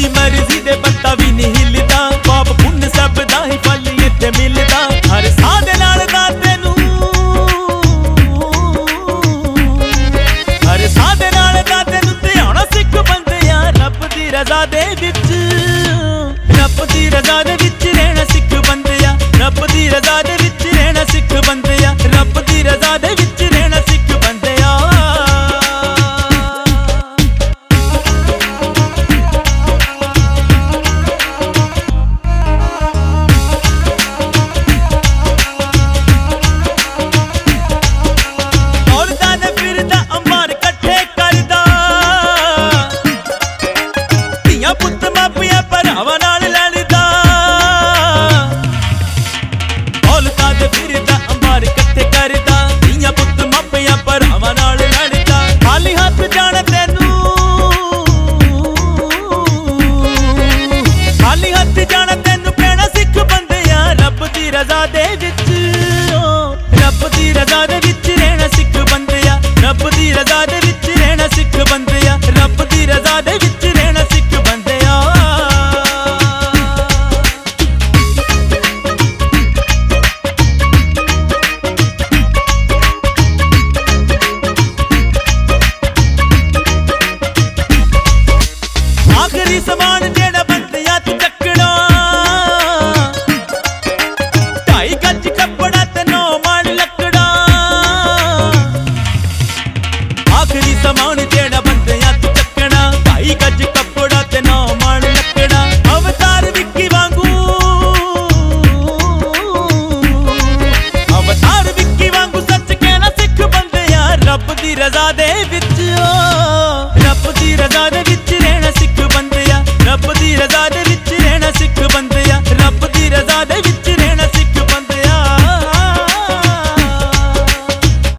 तेरी मर्जी दे बंदा भी नहीं हिलदा, पाप पुण्य सब दा ही फल इत्थे मिलदा। हर साह दे नाल दा तैनू, हर साह दे नाल दा तैनू ध्याना सिख बंदिया, रब दी रज़ा दे विच, रब दी रज़ा दे विच रहना सिख बंदिया, रब दी रज़ा दे